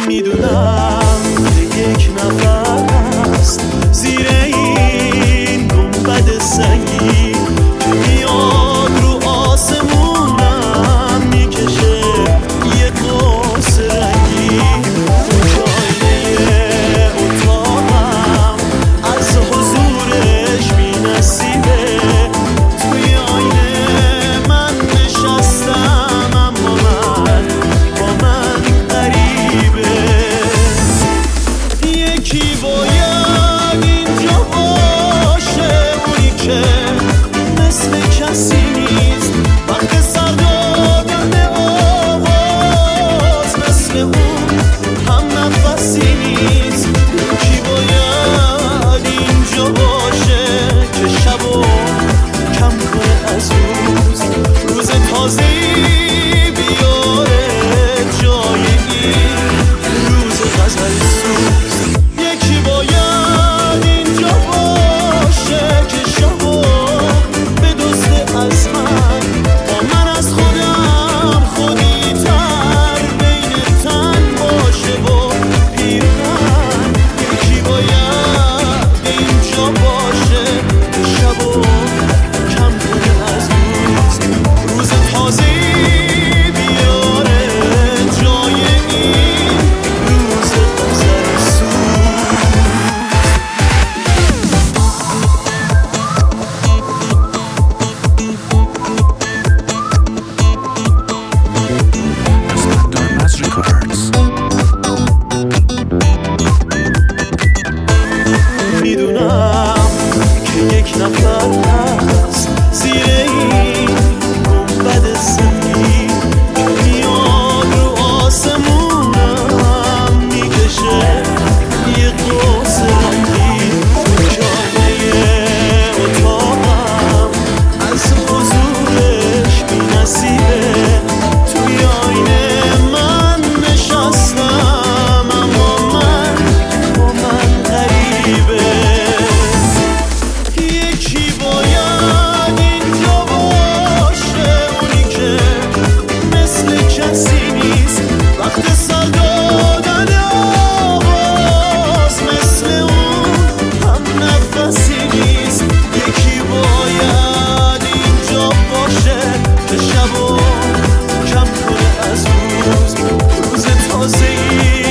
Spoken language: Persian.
میدونم که یک نفر هست زیر این گنبد سنگی که میاد رو آسمونم میکشه یه قوس رنگی. تو آینه اتاقم از حضورش بی‌نصیبه، توی آینه من نشستم اما با من غریبه. یکی باید اینجا باشه، اونی که مثل کسی نیست وقت سر دادن آواز، مثل اون هم نفسی نیست. یکی باید اینجا باشه که شبو کم کنه از روز تازه‌ای بیاره جای این روز غزل سوز. یکی باید اینجا باشه که شبو بدزده از من، با من از خودم خودی تر بین تن باشه و پیرهن. یکی باید اینجا باشه که شبو کم کنه از روز تازه‌ای بیاره جای این روز غزل سوز. میدونم که یک نفر هست زیر این گنبد سنگی که میاد رو آسمونم میکشه یه قوس رنگی. جایه اتاقم از حضورش بی‌نصیبه، توی آینه من نشستم اما با من غریبه. یکی باید اینجا باشه، اونی که مثل کسی نیست وقت سر دادن آواز، مثل اون هم نفسی نیست. یکی باید اینجا باشه که شبو کم کنه از روز تازه‌ای